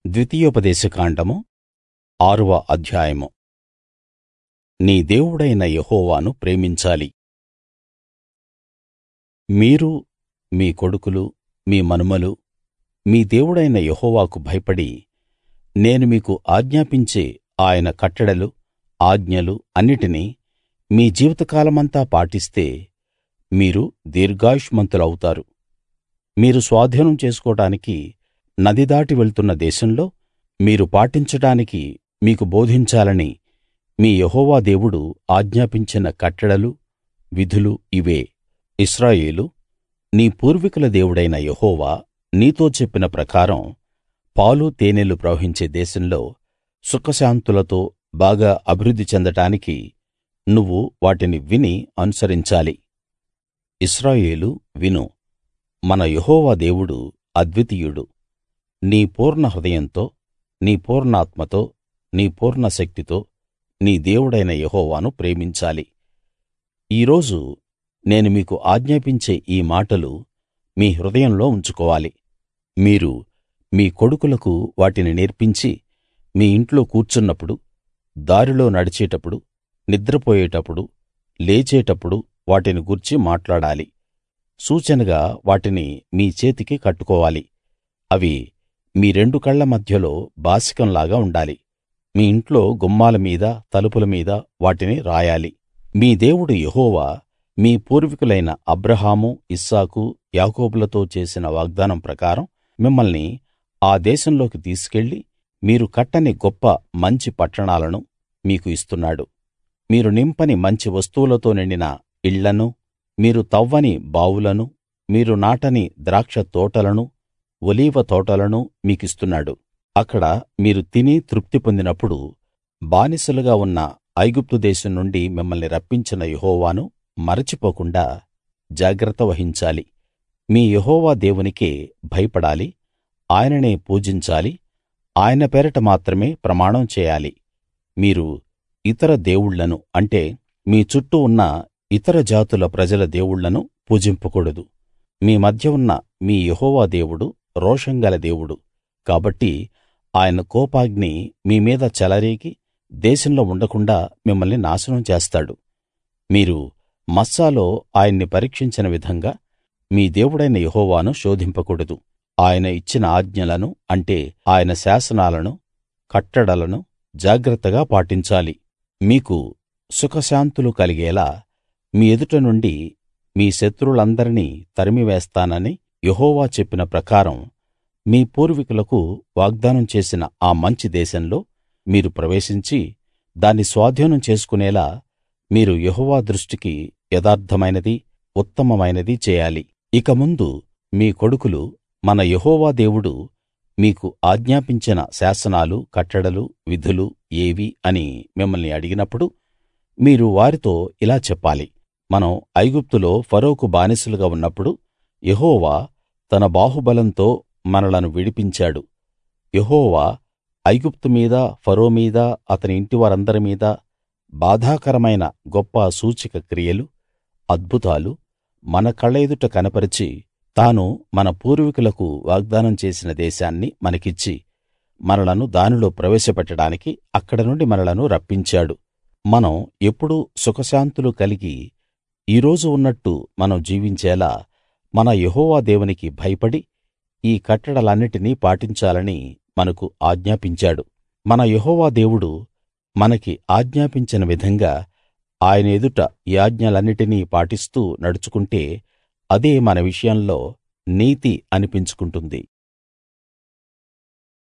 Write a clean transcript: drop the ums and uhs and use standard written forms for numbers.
ద్వితీయోపదేశకాండము 6వ అధ్యాయము. నీ దేవుడైన యెహోవాను ప్రేమించాలి. మీరు, మీ కొడుకులు, మీ మనుమలు మీ దేవుడైన యెహోవాకు భయపడి, నేను మీకు ఆజ్ఞాపించే ఆయన కట్టడలు, ఆజ్ఞలు అన్నిటినీ మీ జీవితకాలమంతా పాటిస్తే మీరు దీర్ఘాయుష్మంతులవుతారు. మీరు స్వాధీనం చేసుకోడానికి నది దాటి వెళ్తున్న దేశంలో మీరు పాటించడానికి మీకు బోధించాలని మీ యెహోవా దేవుడు ఆజ్ఞాపించిన కట్టడలు, విధులు ఇవే. ఇశ్రాయేలూ, నీ పూర్వీకుల దేవుడైన యెహోవా నీతో చెప్పిన ప్రకారం పాలు తేనెలు ప్రవహించే దేశంలో సుఖశాంతులతో బాగా అభివృద్ధి చెందడానికి నువ్వు వాటిని విని అనుసరించాలి. ఇశ్రాయేలూ విను, మన యెహోవా దేవుడు అద్వితీయుడు. నీ పూర్ణ హృదయంతో, నీ పూర్ణాత్మతో, నీ పూర్ణ శక్తితో నీ దేవుడైన యెహోవాను ప్రేమించాలి. ఈ రోజు నేను మీకు ఆజ్ఞాపించే ఈ మాటలు మీ హృదయంలో ఉంచుకోవాలి. మీరు మీ కొడుకులకు వాటిని నేర్పించి మీ ఇంట్లో కూర్చున్నప్పుడు, దారిలో నడిచేటప్పుడు, నిద్రపోయేటప్పుడు, లేచేటప్పుడు వాటిని గూర్చి మాట్లాడాలి. సూచనగా వాటిని మీ చేతికి కట్టుకోవాలి. అవి మీ రెండు కళ్ళ మధ్యలో బాసికంలాగా ఉండాలి. మీ ఇంట్లో గుమ్మాల మీద, తలుపుల మీద వాటిని రాయాలి. మీ దేవుడు యెహోవా మీ పూర్వీకులైన అబ్రాహాము, ఇస్సాకు, యాకోబులతో చేసిన వాగ్దానం ప్రకారం మిమ్మల్ని ఆ దేశంలోకి తీసుకెళ్ళి మీరు కట్టని గొప్ప మంచి పట్టణాలను మీకు ఇస్తున్నాడు. మీరు నింపని మంచి వస్తువులతో నిండిన ఇళ్ళను, మీరు తవ్వని బావులను, మీరు నాటని ద్రాక్ష తోటలను, ఒలీవ తోటలను మీకిస్తున్నాడు. అక్కడ మీరు తిని తృప్తి పొందినప్పుడు బానిసలుగా ఉన్న ఐగుప్తు దేశం నుండి మిమ్మల్ని రప్పించిన యెహోవాను మరచిపోకుండా జాగ్రత్త వహించాలి. మీ యెహోవా దేవునికే భయపడాలి, ఆయననే పూజించాలి, ఆయన పేరట మాత్రమే ప్రమాణం చేయాలి. మీరు ఇతర దేవుళ్ళను, అంటే మీ చుట్టూ ఉన్న ఇతర జాతుల ప్రజల దేవుళ్ళను పూజింపకూడదు. మీ మధ్య ఉన్న మీ యెహోవా దేవుడు రోషం గల దేవుడు కాబట్టి ఆయన కోపాగ్ని మీ మీద చెలరేగి దేశంలో ఉండకుండాా మిమ్మల్ని నాశనం చేస్తాడు. మీరు మస్సాలో ఆయన్ని పరీక్షించిన విధంగా మీ దేవుడైన యెహోవాను శోధింపకూడదు. ఆయన ఇచ్చిన ఆజ్ఞలను, అంటే ఆయన శాసనాలను, కట్టడలను జాగ్రత్తగా పాటించాలి. మీకు సుఖశాంతులు కలిగేలా మీ ఎదుట నుండి మీ శత్రువులందరినీ తరిమివేస్తానని యెహోవా చెప్పిన ప్రకారం మీ పూర్వీకులకు వాగ్దానం చేసిన ఆ మంచి దేశంలో మీరు ప్రవేశించి దాన్ని స్వాధీనం చేసుకునేలా మీరు యెహోవా దృష్టికి యథార్థమైనది, ఉత్తమమైనది చేయాలి. ఇక ముందు మీ కొడుకులు మన యెహోవా దేవుడు మీకు ఆజ్ఞాపించిన శాసనాలు, కట్టడలు, విధులు ఏవి అని మిమ్మల్ని అడిగినప్పుడు మీరు వారితో ఇలా చెప్పాలి. మనం ఐగుప్తులో ఫరోకు బానిసలుగా ఉన్నప్పుడు యెహోవా తన బాహుబలంతో మనలను విడిపించాడు. యెహోవా ఐగుప్తు మీద, ఫరో మీద, అతని ఇంటివారందరి మీద బాధాకరమైన గొప్ప సూచక క్రియలు, అద్భుతాలు మన కళ్ళ ఎదుట కనపరిచి తాను మన పూర్వీకులకు వాగ్దానం చేసిన దేశాన్ని మనకిచ్చి మనలను దానిలో ప్రవేశపెట్టడానికి అక్కడ నుండి మనలను రప్పించాడు. మనం ఎప్పుడూ సుఖశాంతులు కలిగి ఈ రోజు ఉన్నట్టు మనం జీవించేలా మన యెహోవా దేవునికి భయపడి ఈ కట్టడలన్నిటినీ పాటించాలని మనకు ఆజ్ఞాపించాడు. మన యెహోవా దేవుడు మనకి ఆజ్ఞాపించిన విధంగా ఆయన ఎదుట ఈ ఆజ్ఞలన్నిటినీ పాటిస్తూ నడుచుకుంటే అదే మన విషయంలో నీతి అనిపించుకుంటుంది.